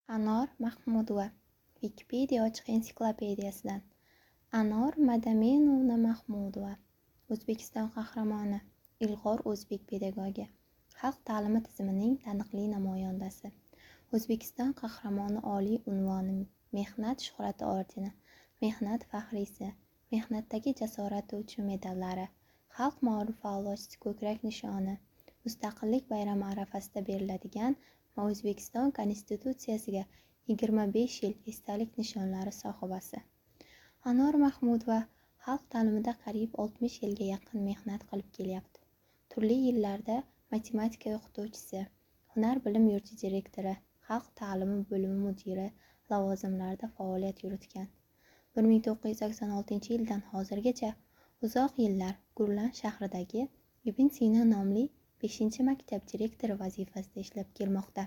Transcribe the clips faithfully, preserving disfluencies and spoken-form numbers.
Anor Mahmudova Wikipedia ochiq ensiklopediyasidan. Anor Madamenovna Mahmudova O'zbekiston qahramoni, ilg'or o'zbek pedagogi, xalq ta'limi tizimining taniqli namoyandasi, O'zbekiston qahramoni oliy unvoni, mehnat shuhrati ordeni, mehnat faxriysi, mehnatdagi jasorati uchun medallari, xalq ma'rufi a'lochisi ko'krak nishoni, Mustaqillik bayrami arafasida beriladigan va O'zbekiston Konstitutsiyasiga yigirma besh yil esdalik nishonlari sohibasi. Anor Mahmudova xalq ta'limida qariyb oltmish yilga yaqin mehnat qilib kelyapti. Turli yillarda matematika o'qituvchisi, hunar bilim yurti direktori, xalq ta'limi bo'limi mudiri lavozimlarida faoliyat yuritgan. bir ming to'qqiz yuz sakson oltinchi yildan hozirgacha uzoq yillar Gurlan shahridagi Ibn Sino nomli beshinchi maktab direktori vazifasida ishlab kelmoqda.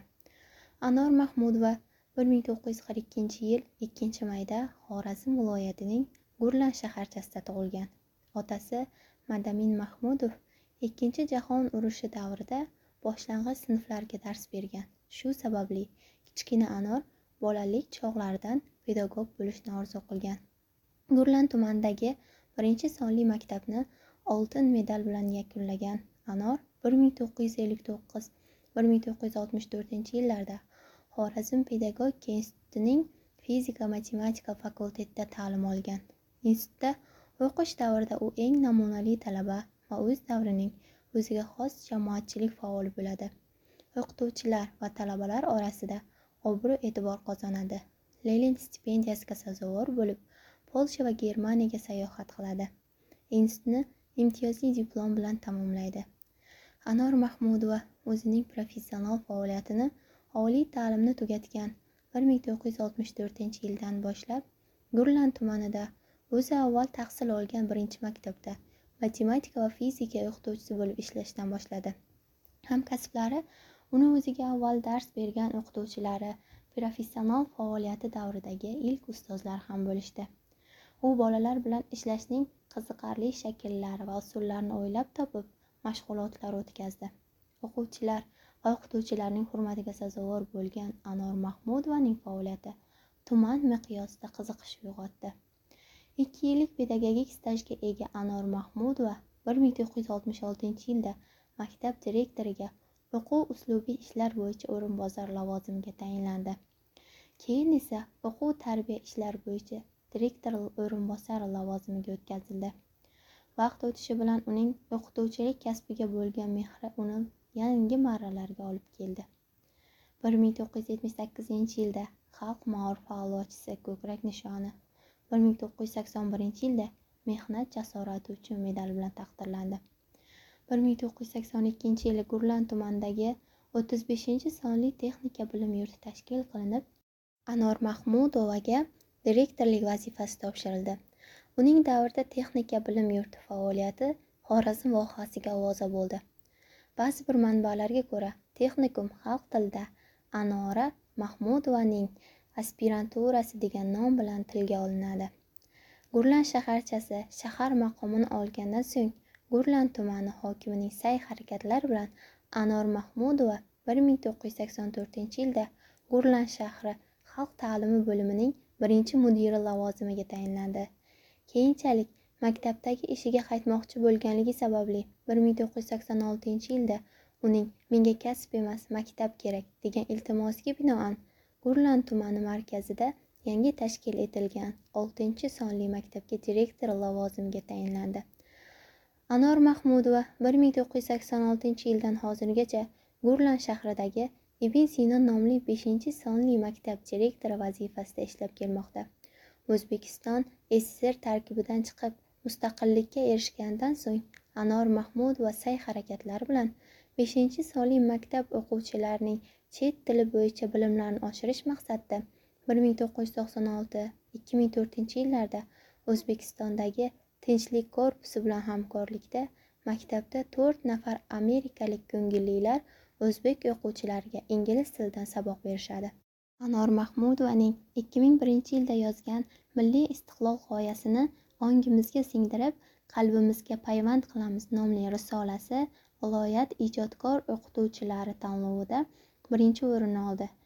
Anor Mahmudova bir ming to'qqiz yuz qirq ikkinchi yil ikkinchi mayda Xorazm viloyatining Gurlan shaharchasida tug'ilgan. Otasi Madamin Mahmudov Ikkinchi jahon urushi davrida boshlang'ich sinflarga dars bergan. Shu sababli kichkina Anor bolalik chog'laridan pedagog bo'lishni orzu qilgan. Gurlan tumanidagi birinchi sonli maktabni oltin medal bilan yakunlagan Anor bir ming to'qqiz yuz ellik to'qqiz - bir ming to'qqiz yuz oltmish to'rtinchi yillarda Xorazm pedagogika institutining fizika-matematika fakultetida ta'lim olgan. Institutda o'qish davrida u eng namunali talaba va o'z davrining o'ziga xos jamoatchilik faoli bo'ladi. O'qituvchilar va talabalar orasida obro'-e'tibor qozonadi. Lenin stipendiyasiga sazovor bo'lib, Polsha va Germaniyaga sayohat qiladi. Institutni imtiyozli diplom bilan tamomlaydi. Anor Mahmudova o'zining professional faoliyatini oliy ta'limni tugatgan bir ming to'qqiz yuz oltmish to'rtinchi yildan boshlab Gurlan tumanida o'zi avval tahsil olgan birinchi maktabda matematika va fizika o'qituvchisi bo'lib ishlashdan boshladi. Hamkasblari uni o'ziga avval dars bergan o'qituvchilari, professional faoliyati davridagi ilk ustozlar ham bo'lishdi. U bolalar bilan ishlashning qiziqarli shakllari va usullarini o'ylab topib, mashg'ulotlar o'tkazdi. O'quvchilar va o'qituvchilarning hurmatiga sazovor bo'lgan Anor Mahmudovaning faoliyati tuman miqyosida qiziqish uyg'otdi. ikki yillik pedagogik stajga ega Anor Mahmudova bir ming to'qqiz yuz oltmish oltinchi yilda maktab direktoriga o'quv uslubiy ishlar bo'yicha o'rinbosar lavozimiga tayinlandi. Keyin esa o'quv tarbiya ishlar bo'yicha direktor o'rinbosari lavozimiga o'tkazildi. Vaqt o'tishi bilan uning o'qituvchilik kasbiga bo'lgan mehri uni yangi marralarga olib keldi. bir ming to'qqiz yuz yetmish sakkizinchi yilda xalq ma'rufi a'lochisi ko'krak nishoni, bir ming to'qqiz yuz sakson birinchi yilda mehnat jasorati uchun medal bilan taqdirlandi. bir ming to'qqiz yuz sakson ikkinchi yili Gurlan tumanidagi o'ttiz beshinchi sonli texnika bilim yurti tashkil qilinib, Anor Mahmudovaga direktorlik vazifasi topshirildi. Uning davrida texnika bilim yurti faoliyati Xorazm vohasiga ovoza bo'ldi. Ba'zi bir manbalarga ko'ra, texnikum xalq tilida Anora Mahmudovaning aspiranturasi degan nom bilan tilga olinadi. Gurlan shaharchasi shahar maqomini olgandan so'ng Gurlan tumani hokimining sa'y-harakatlari bilan Anor Mahmudova bir ming to'qqiz yuz sakson to'rtinchi yilda Gurlan shahri xalq ta'limi bo'limining birinchi mudiri lavozimiga tayinlandi. Keyinchalik maktabdagi ishiga qaytmoqchi bo'lganligi sababli bir ming to'qqiz yuz sakson oltinchi yilda uning "menga kasb emas, maktab kerak" degan iltimosiga binoan Gurlan tumani markazida yangi tashkil etilgan oltinchi sonli maktabga direktor lavozimiga tayinlandi. Anor Mahmudova bir ming to'qqiz yuz sakson oltinchi yildan hozirgacha Gurlan shahridagi Ibn Sino nomli beshinchi sonli maktab direktori vazifasida ishlab kelmoqda. O'zbekiston S S R tarkibidan chiqib mustaqillikka erishgandan so'ng Anor Mahmudova sa'y-harakatlari bilan beshinchi sonli maktab o'quvchilarining chet tili bo'yicha bilimlarini oshirish maqsadida bir ming to'qqiz yuz to'qson olti - ikki ming to'rtinchi yillarda O'zbekistondagi Tinchlik korpusi bilan hamkorlikda maktabda to'rt nafar amerikalik ko'ngillilar o'zbek o'quvchilariga ingliz tilidan saboq berishadi. Anor Mahmudovaning ikki ming birinchi yilda yozgan Milliy istiqlol g'oyasini ongimizga singdirib, qalbimizga payvand qilamiz nomli risolasi viloyat ijodkor o'qituvchilari tanlovida birinchi o'rinni oldi.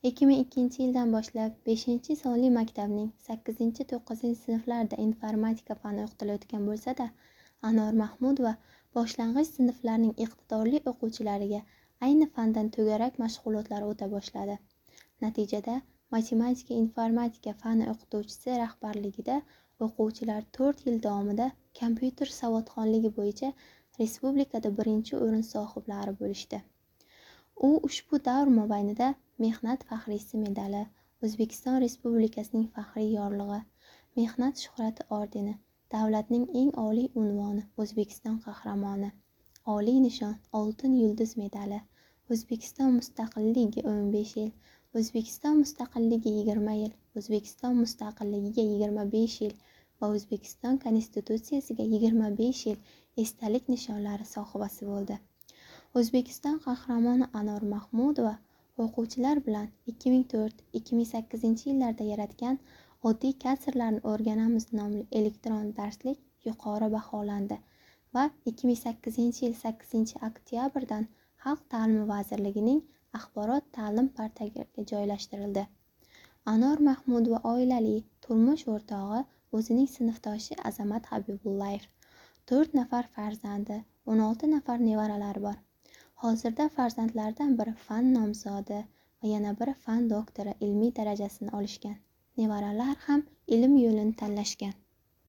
ikki ming ikkinchi yildan boshlab beshinchi sonli maktabning sakkizinchi to'qqizinchi sinflarida informatika fani o'qitilayotgan bo'lsa-da, Anor Mahmudova boshlang'ich sinflarning iqtidorli o'quvchilariga ayni fandan to'garak mashg'ulotlar o'ta boshladi. Natijada matematika informatika fani o'qituvchisi rahbarligida o'quvchilar to'rt yil davomida kompyuter savodxonligi bo'yicha respublikada birinchi o'rin sohiblari bo'lishdi. U ushbu davr mobaynida Mehnat faxriysi medali, O'zbekiston Respublikasining faxriy yorlig'i, Mehnat shuhrati ordeni, davlatning eng oliy unvoni O'zbekiston qahramoni, oliy nishon Oltin yulduz medali, O'zbekiston mustaqilligi o'n besh yil, O'zbekiston mustaqilligi yigirma yil, O'zbekiston mustaqilligiga yigirma besh yil va O'zbekiston Konstitutsiyasiga yigirma besh yil esdalik nishonlari sohibasi bo'ldi. O'zbekiston qahramoni Anor Mahmudova o'quvchilar bilan ikki ming to'rt - ikki ming sakkizinchi yillarda yaratgan Oddiy kasrlarni o'rganamiz nomli elektron darslik yuqori baholandi va ikki ming sakkizinchi yil sakkizinchi oktyabrdan Xalq ta'limi vazirligining axborot ta'lim portaliga joylashtirildi. Anor Mahmudova oilali, turmush o'rtog'i, o'zining sinfdoshi Azamat Habibullayev. to'rt nafar farzandi, o'n olti nafar nevaralari bor. Hozirda farzandlaridan biri fan nomzodi va yana biri fan doktori ilmiy darajasini olishgan. Nevaralar ham ilm yo'lini tanlashgan.